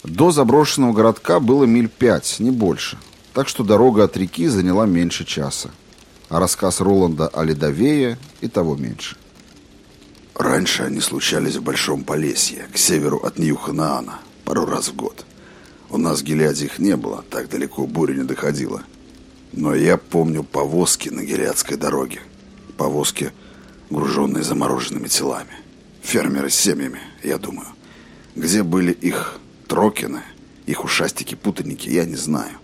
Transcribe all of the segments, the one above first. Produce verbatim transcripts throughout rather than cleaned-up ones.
До заброшенного городка было миль пять, не больше, так что дорога от реки заняла меньше часа. А рассказ Роланда о ледовее и того меньше. Раньше они случались в Большом Полесье, к северу от Нью-Ханаана, пару раз в год. У нас в Гилеаде их не было, так далеко буря не доходила. Но я помню повозки на Гилеадской дороге. Повозки, груженные замороженными телами. Фермеры с семьями, я думаю. Где были их трокины, их ушастики-путаники, я не знаю.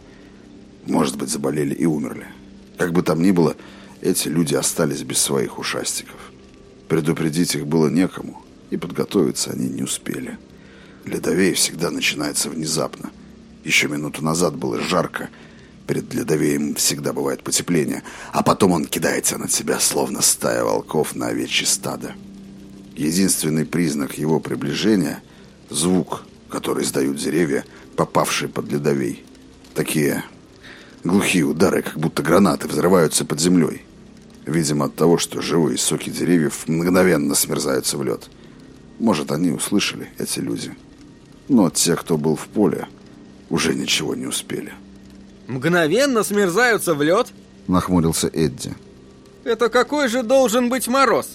Может быть, заболели и умерли. Как бы там ни было, эти люди остались без своих ушастиков. Предупредить их было некому, и подготовиться они не успели. Ледовей всегда начинается внезапно. Еще минуту назад было жарко. Перед ледовеем всегда бывает потепление. А потом он кидается на тебя, словно стая волков на овечье стадо. Единственный признак его приближения — звук, который издают деревья, попавшие под ледовей. Такие глухие удары, как будто гранаты, взрываются под землей. Видимо, от того, что живые соки деревьев мгновенно смерзаются в лед. Может, они услышали, эти люди. Но те, кто был в поле, уже ничего не успели. Мгновенно смерзаются в лед? Нахмурился Эдди. Это какой же должен быть мороз?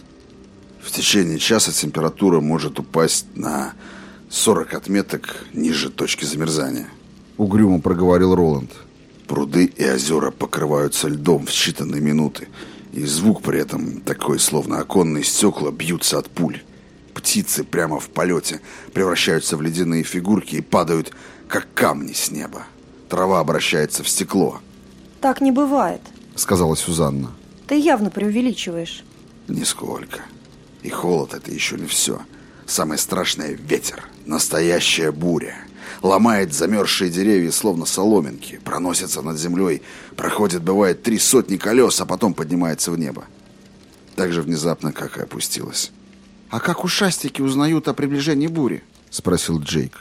В течение часа температура может упасть на сорок отметок ниже точки замерзания. Угрюмо проговорил Роланд. Пруды и озера покрываются льдом в считанные минуты. И звук при этом такой, словно оконные стекла бьются от пуль. Птицы прямо в полете превращаются в ледяные фигурки и падают, как камни с неба. Трава обращается в стекло. Так не бывает, сказала Сюзанна. Ты явно преувеличиваешь. Нисколько. И холод — это еще не все. Самое страшное — ветер. Настоящая буря. Ломает замерзшие деревья, словно соломинки. Проносится над землей. Проходит, бывает, три сотни колес, а потом поднимается в небо. Так же внезапно, как и опустилась. «А как ушастики узнают о приближении бури?» — спросил Джейк.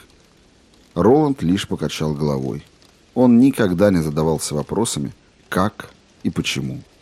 Роланд лишь покачал головой. Он никогда не задавался вопросами, как и почему.